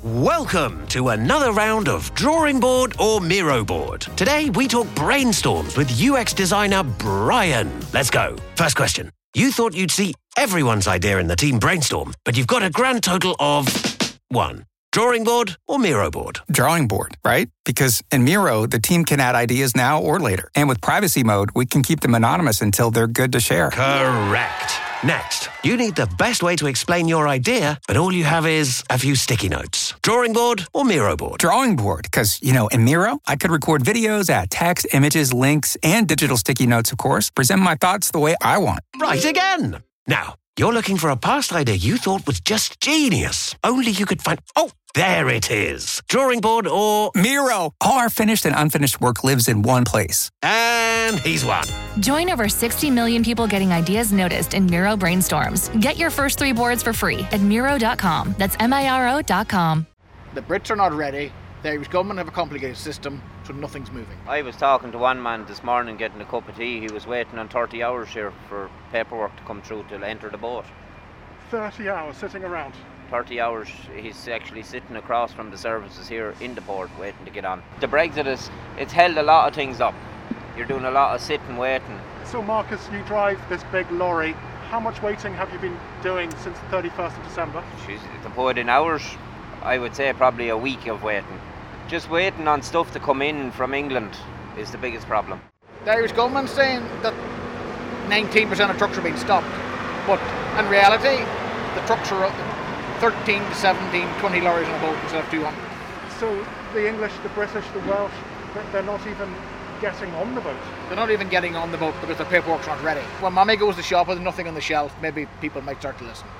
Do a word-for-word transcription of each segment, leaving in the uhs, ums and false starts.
Welcome to another round of Drawing Board or Miro Board. Today we talk brainstorms with U X designer Brian. Let's go. First question. You thought you'd see everyone's idea in the team brainstorm, but you've got a grand total of one. Drawing board or Miro board? Drawing board, right? Because in Miro, the team can add ideas now or later. And with privacy mode, we can keep them anonymous until they're good to share. Correct. Next, you need the best way to explain your idea, but all you have is a few sticky notes. Drawing board or Miro board? Drawing board, because, you know, in Miro, I could record videos, add text, images, links, and digital sticky notes, of course, present my thoughts the way I want. Right again. Now, you're looking for a past idea you thought was just genius. Only you could find... Oh, there it is. Drawing board or... Miro. All our finished and unfinished work lives in one place. And he's won. Join over sixty million people getting ideas noticed in Miro Brainstorms. Get your first three boards for free at Miro dot com. That's M I R O dot com. The Brits are not ready. The Irish government have a complicated system, so nothing's moving. I was talking to one man this morning getting a cup of tea. He was waiting on thirty hours here for paperwork to come through to enter the boat. thirty hours sitting around? thirty hours. He's actually sitting across from the services here in the port waiting to get on. The Brexit is, it's held a lot of things up. You're doing a lot of sitting waiting. So Marcus, you drive this big lorry. How much waiting have you been doing since the thirty-first of December? Jeez, to put it in hours, I would say probably a week of waiting. Just waiting on stuff to come in from England is the biggest problem. The Irish government's saying that nineteen percent of trucks are being stopped, but in reality, the trucks are thirteen to seventeen, twenty lorries on a boat instead of two hundred. So the English, the British, the Welsh, they're not even getting on the boat? They're not even getting on the boat because the paperwork's not ready. When Mommy goes to shop with nothing on the shelf, maybe people might start to listen.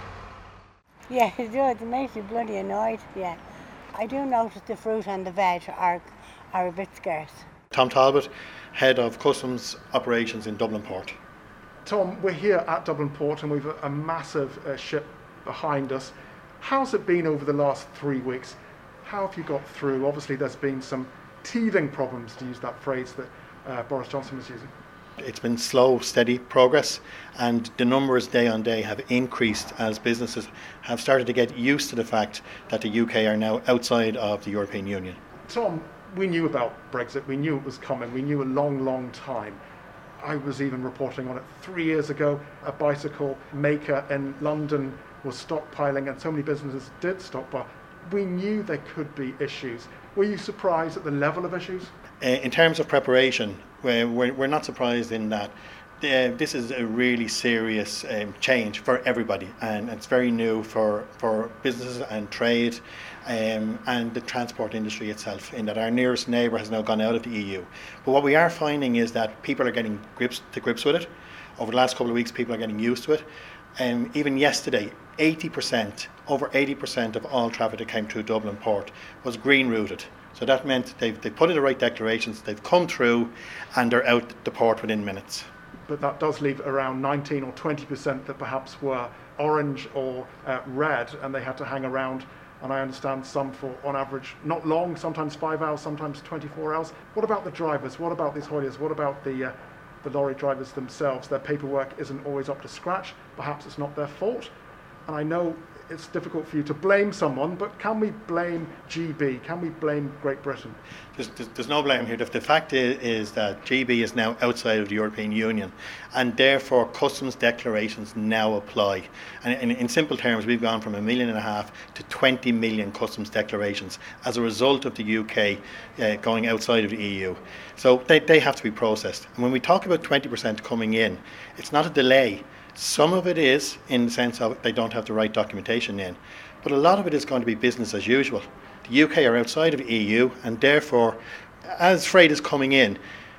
Yeah, it does. It makes you bloody annoyed, yeah. I do notice the fruit and the veg are, are a bit scarce. Tom Talbot, Head of Customs Operations in Dublin Port. Tom, we're here at Dublin Port and we've a, a massive uh, ship behind us. How's it been over the last three weeks? How have you got through? Obviously there's been some teething problems, to use that phrase that uh, Boris Johnson was using. It's been slow, steady progress, and the numbers day on day have increased as businesses have started to get used to the fact that the U K are now outside of the European Union. Tom, we knew about Brexit, we knew it was coming, we knew a long, long time. I was even reporting on it three years ago. A bicycle maker in London was stockpiling, and so many businesses did stockpile. We knew there could be issues. Were you surprised at the level of issues? Uh, in terms of preparation, we're, we're, we're not surprised in that uh, this is a really serious um, change for everybody, and it's very new for, for businesses and trade um, and the transport industry itself, in that our nearest neighbour has now gone out of the E U. But what we are finding is that people are getting grips to grips with it. Over the last couple of weeks, people are getting used to it. Um, even yesterday, eighty percent, over eighty percent of all traffic that came through Dublin Port was green routed. So that meant they've they put in the right declarations, they've come through, and they're out the port within minutes. But that does leave around nineteen or twenty percent that perhaps were orange or uh, red, and they had to hang around. And I understand some for, on average, not long, sometimes five hours, sometimes twenty-four hours. What about the drivers? What about these hauliers? What about the uh, the lorry drivers themselves? Their paperwork isn't always up to scratch. Perhaps it's not their fault. And I know it's difficult for you to blame someone, but can we blame G B? Can we blame Great Britain? There's, there's, there's no blame here. The, the fact is, is that G B is now outside of the European Union, and therefore customs declarations now apply. And in, in simple terms, we've gone from a million and a half to twenty million customs declarations as a result of the U K uh, going outside of the E U. So they, they have to be processed. And when we talk about twenty percent coming in, it's not a delay. Some of it is in the sense of they don't have the right documentation in, but a lot of it is going to be business as usual. The U K are outside of the E U, and therefore, as freight is coming in,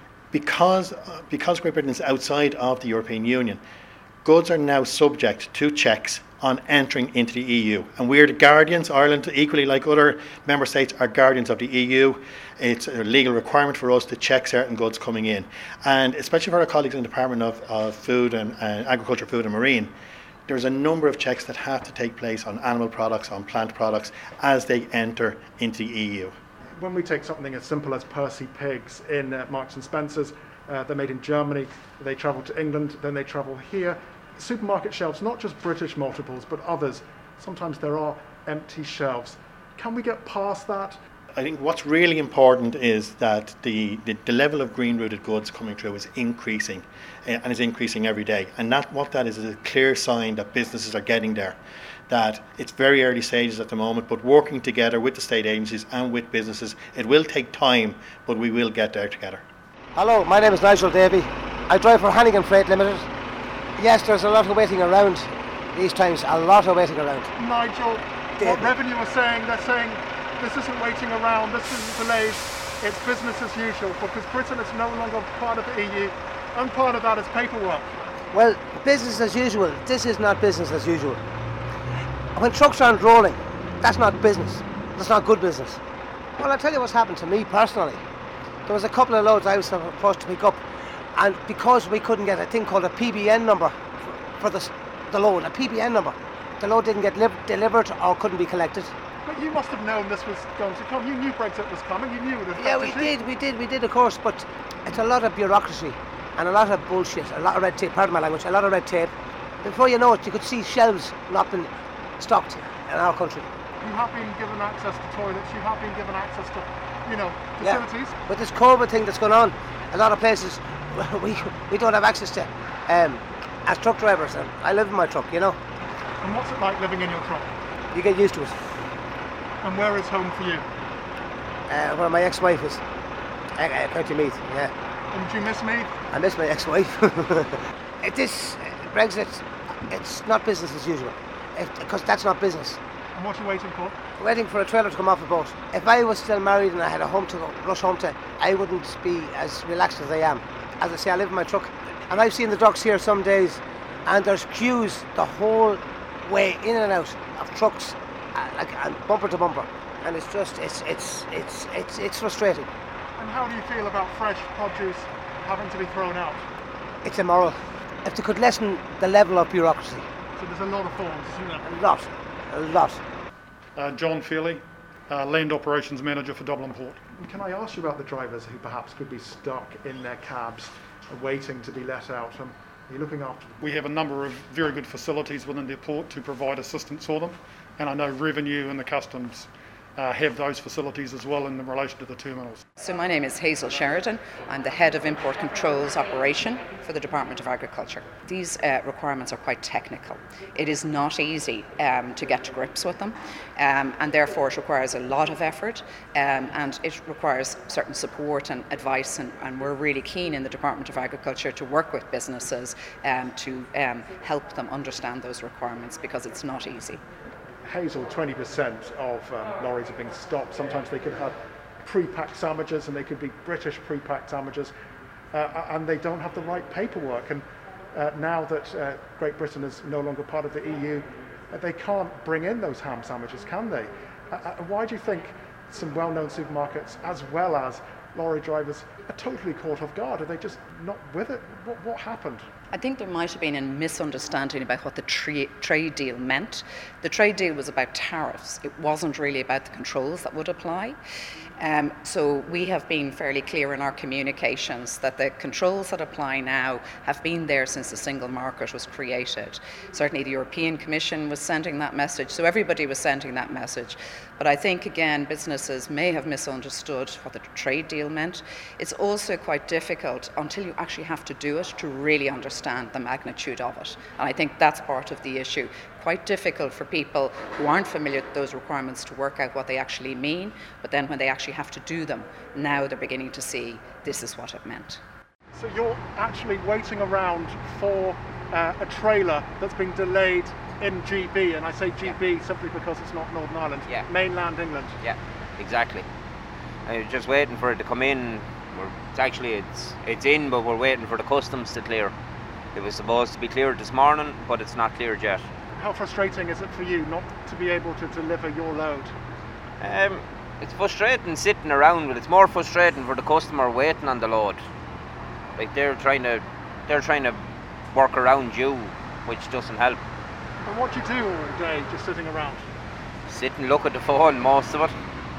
because uh, because Great Britain is outside of the European Union, goods are now subject to checks on entering into the E U. And we're the guardians. Ireland, equally like other member states, are guardians of the E U. It's a legal requirement for us to check certain goods coming in. And especially for our colleagues in the Department of, of Food and uh, Agriculture, Food and Marine, there's a number of checks that have to take place on animal products, on plant products, as they enter into the E U. When we take something as simple as Percy pigs in uh, Marks and Spencer's, uh, they're made in Germany, they travel to England, then they travel here. Supermarket shelves, not just British multiples, but others. Sometimes there are empty shelves. Can we get past that? I think what's really important is that the, the, the level of green routed goods coming through is increasing, uh, and is increasing every day. And that what that is is a clear sign that businesses are getting there. That it's very early stages at the moment, but working together with the state agencies and with businesses, it will take time, but we will get there together. Hello, my name is Nigel Davey. I drive for Hannigan Freight Limited. Yes, there's a lot of waiting around these times, a lot of waiting around. Nigel, Davey. What Revenue are saying, they're saying this isn't waiting around, this isn't delays, it's business as usual, because Britain is no longer part of the E U, and part of that is paperwork. Well, business as usual, this is not business as usual. When trucks aren't rolling, that's not business, that's not good business. Well, I'll tell you what's happened to me personally. There was a couple of loads I was supposed to pick up, and because we couldn't get a thing called a P B N number for the, the load, a P B N number, the load didn't get li- delivered or couldn't be collected. But you must have known this was going to come. You knew Brexit was coming. You knew it would affect Yeah, we you. did, we did, we did, of course. But it's a lot of bureaucracy and a lot of bullshit, a lot of red tape. Pardon my language, a lot of red tape. Before you know it, you could see shelves not been stocked in our country. You have been given access to toilets. You have been given access to, you know, facilities. Yeah. With this COVID thing that's going on, a lot of places we we don't have access to. Um, as truck drivers, and I live in my truck, you know. And what's it like living in your truck? You get used to it. And where is home for you? Uh, where my ex-wife is. Uh, uh, County Meath, yeah. And do you miss me? I miss my ex-wife. it is uh, Brexit. It's not business as usual, because that's not business. And what are you waiting for? Waiting for a trailer to come off a boat. If I was still married and I had a home to go, rush home to, I wouldn't be as relaxed as I am. As I say, I live in my truck, and I've seen the docks here some days, and there's queues the whole way in and out of trucks, uh, like and bumper to bumper, and it's just it's it's it's it's it's frustrating. And how do you feel about fresh produce having to be thrown out? It's immoral. If they could lessen the level of bureaucracy. So there's a lot of forms, isn't there? A lot, a lot. Uh, John Feely, uh, Land Operations Manager for Dublin Port. Can I ask you about the drivers who perhaps could be stuck in their cabs waiting to be let out? Um, are you looking after them? We have a number of very good facilities within the port to provide assistance for them, and I know Revenue and the Customs Uh, have those facilities as well in relation to the terminals. So my name is Hazel Sheridan. I'm the Head of Import Controls Operation for the Department of Agriculture. These uh, requirements are quite technical. It is not easy um, to get to grips with them, um, and therefore it requires a lot of effort, um, and it requires certain support and advice, and, and we're really keen in the Department of Agriculture to work with businesses um, to um, help them understand those requirements, because it's not easy. Hazel, twenty percent of um, lorries are being stopped. Sometimes they could have pre-packed sandwiches, and they could be British pre-packed sandwiches, uh, and they don't have the right paperwork. And uh, now that uh, Great Britain is no longer part of the E U, uh, they can't bring in those ham sandwiches, can they? Uh, uh, why do you think some well-known supermarkets, as well as lorry drivers, are totally caught off guard? Are they just not with it? What, what happened? I think there might have been a misunderstanding about what the tra- trade deal meant. The trade deal was about tariffs. It wasn't really about the controls that would apply. Um, so we have been fairly clear in our communications that the controls that apply now have been there since the single market was created. Certainly the European Commission was sending that message, so everybody was sending that message. But I think, again, businesses may have misunderstood what the trade deal meant. It's also quite difficult, until you actually have to do it, to really understand the magnitude of it. And I think that's part of the issue. Quite difficult for people who aren't familiar with those requirements to work out what they actually mean, but then when they actually have to do them, now they're beginning to see this is what it meant. So you're actually waiting around for uh, a trailer that's been delayed in G B, and I say G B yeah. simply because it's not Northern Ireland, yeah. mainland England. Yeah, exactly. I was just waiting for it to come in. We're, it's actually it's it's in, but we're waiting for the customs to clear. It was supposed to be cleared this morning, but it's not cleared yet. How frustrating is it for you not to be able to deliver your load? Um, it's frustrating sitting around, but it's more frustrating for the customer waiting on the load. Like they're trying to, they're trying to work around you, which doesn't help. And what do you do all day, just sitting around? Sit and look at the phone, most of it.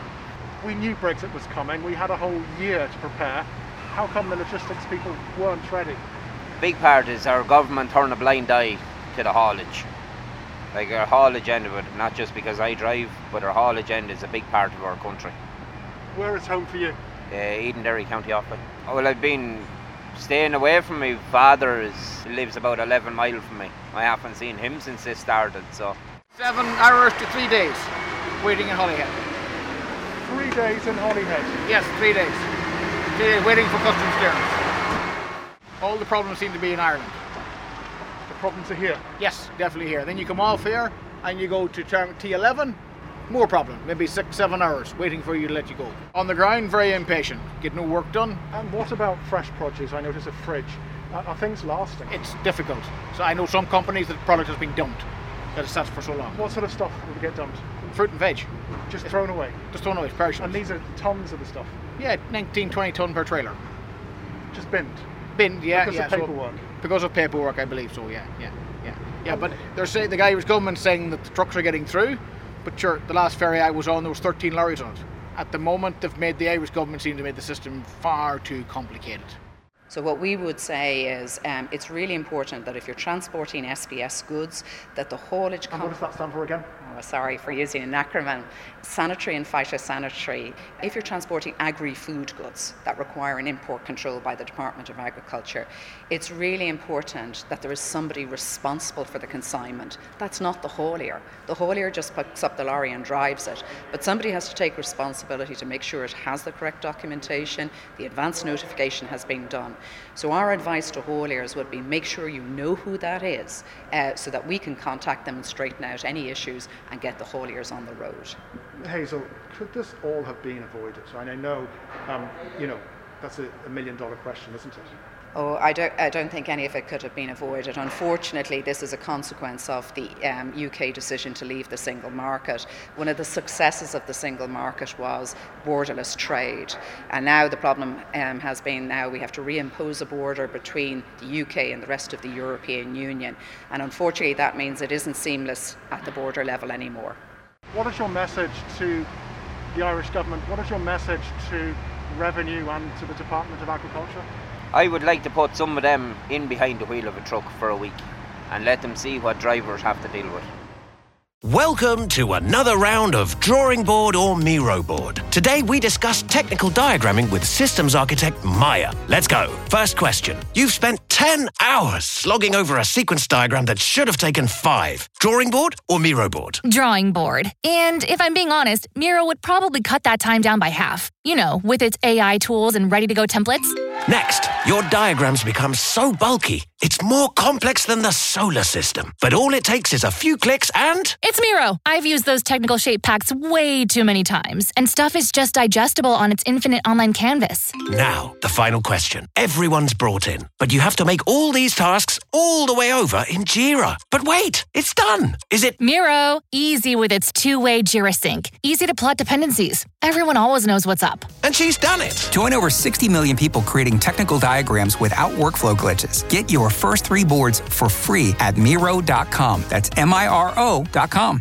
We knew Brexit was coming. We had a whole year to prepare. How come the logistics people weren't ready? Big part is our government turned a blind eye to the haulage. Like our haulage end of it, not just because I drive, but our haulage end is a big part of our country. Where is home for you? Uh, Edenderry, County Offaly. Oh, well, I've been staying away from my father. Is lives about eleven miles from me. I haven't seen him since this started, so. Seven hours to three days waiting in Holyhead. Three days in Holyhead? Yes, three days. Three days waiting for customs clearance. All the problems seem to be in Ireland. The problems are here? Yes, definitely here. Then you come off here and you go to term T eleven, more problem, maybe six, seven hours waiting for you to let you go. On the ground, very impatient, get no work done. And what about fresh produce? I notice a fridge. Are, are things lasting? It's difficult. So I know some companies that the product has been dumped, that it's sat for so long. What sort of stuff will get dumped? Fruit and veg. Just thrown away? Just thrown away, perishables. And these are tons of the stuff? Yeah, nineteen, twenty tonne per trailer. Just binned? Binned, yeah. Because yeah, of paperwork? So, because of paperwork, I believe so, yeah, yeah, yeah. Yeah, but they're saying, the Irish government saying that the trucks are getting through, but sure, the last ferry I was on, there was thirteen lorries on it. At the moment, they've made the Irish government seem to make the system far too complicated. So what we would say is um, it's really important that if you're transporting S B S goods, that the haulage... And what does that stand for again? Oh, sorry for using an acronym. Sanitary and phytosanitary. If you're transporting agri-food goods that require an import control by the Department of Agriculture, it's really important that there is somebody responsible for the consignment. That's not the haulier. The haulier just picks up the lorry and drives it. But somebody has to take responsibility to make sure it has the correct documentation, the advance notification has been done. So our advice to hauliers would be make sure you know who that is uh, so that we can contact them and straighten out any issues and get the hauliers on the road. Hazel, could this all have been avoided? And I know, um, you know, that's a, a million dollar question, isn't it? Oh, I don't, I don't think any of it could have been avoided. Unfortunately, this is a consequence of the um, U K decision to leave the single market. One of the successes of the single market was borderless trade. And now the problem um, has been now we have to reimpose a border between the U K and the rest of the European Union. And unfortunately, that means it isn't seamless at the border level anymore. What is your message to the Irish government? What is your message to Revenue and to the Department of Agriculture? I would like to put some of them in behind the wheel of a truck for a week and let them see what drivers have to deal with. Welcome to another round of Drawing Board or Miro Board. Today we discuss technical diagramming with systems architect Maya. Let's go. First question. You've spent ten hours slogging over a sequence diagram that should have taken five. Drawing board or Miro board? Drawing board. And if I'm being honest, Miro would probably cut that time down by half. You know, with its A I tools and ready-to-go templates. Next, your diagrams become so bulky, it's more complex than the solar system. But all it takes is a few clicks and... It's Miro. I've used those technical shape packs way too many times, and stuff is just digestible on its infinite online canvas. Now, the final question. Everyone's brought in, but you have to make all these tasks all the way over in Jira. But wait, it's done. Is it... Miro. Easy with its two-way Jira sync. Easy to plot dependencies. Everyone always knows what's up. And she's done it. Join over sixty million people creating technical diagrams without workflow glitches. Get your first three boards for free at Miro dot com. That's M I R O dot com.